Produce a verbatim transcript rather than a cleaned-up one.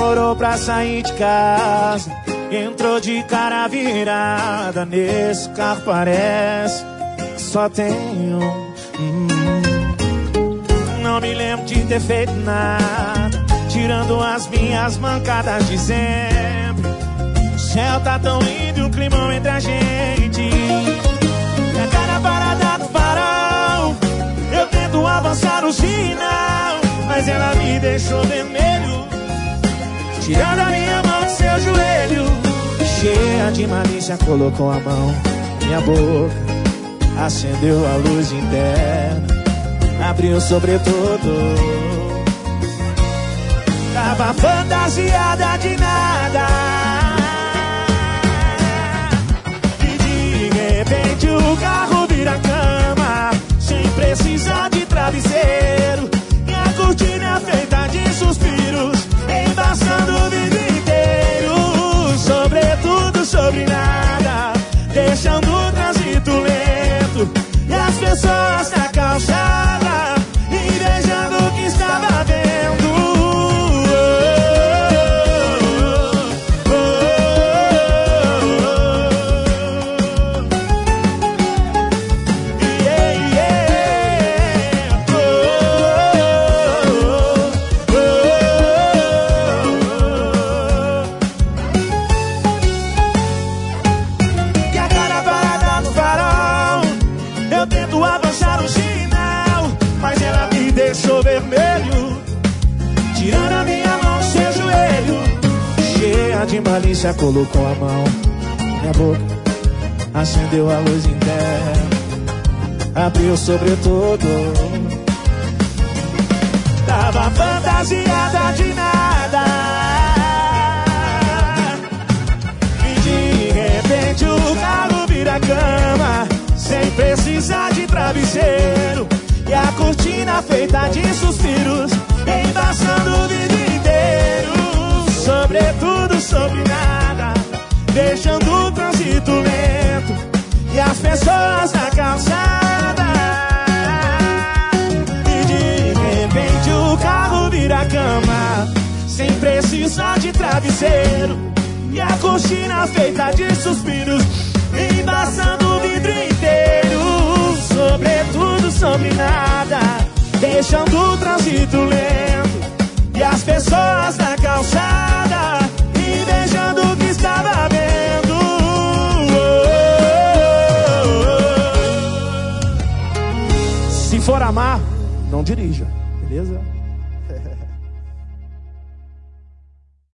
demorou pra sair de casa, entrou de cara virada. Nesse carro parece que só tem um. hum. Não me lembro de ter feito nada, tirando as minhas mancadas de sempre. O céu tá tão lindo e o climão entre a gente. E a cara parada do farol, eu tento avançar no sinal, mas ela me deixou vermelho, tirando a minha mão do seu joelho. Cheia de malícia, colocou a mão na minha boca, acendeu a luz interna, abriu o sobretudo. Tava fantasiada de nada, e de repente o carro vira cama, sem precisar de travesseiro. E a cortina feita de suspiros, embaçando o vidro inteiro. Sobretudo sobre nada, deixando o trânsito lento, e as pessoas na calçada invejando o que estava vendo. Oh, oh, oh, oh. Yeah, yeah. Oh, oh, oh. E a cara parada no farol, eu tento avançar o sinal, mas ela me deixou vermelho, tirando a minha mão do seu joelho. Cheia de malícia, colocou a mão na minha boca, acendeu a luz interna, abriu o sobretudo. Tava fantasiada de nada, e de repente o carro vira cama, sem precisar de travesseiro. E a cortina feita de suspiros, embaçando o vidro inteiro. Sobretudo sobre nada, deixando o trânsito lento, e as pessoas na calçada. E de repente o carro vira cama, sem precisar de travesseiro. E a cortina feita de suspiros, embaçando o vidro inteiro. Sobretudo sobre nada, deixando o trânsito lento, e as pessoas na calçada invejando o que estava vendo. Oh, oh, oh. Se for amar, não dirija, beleza?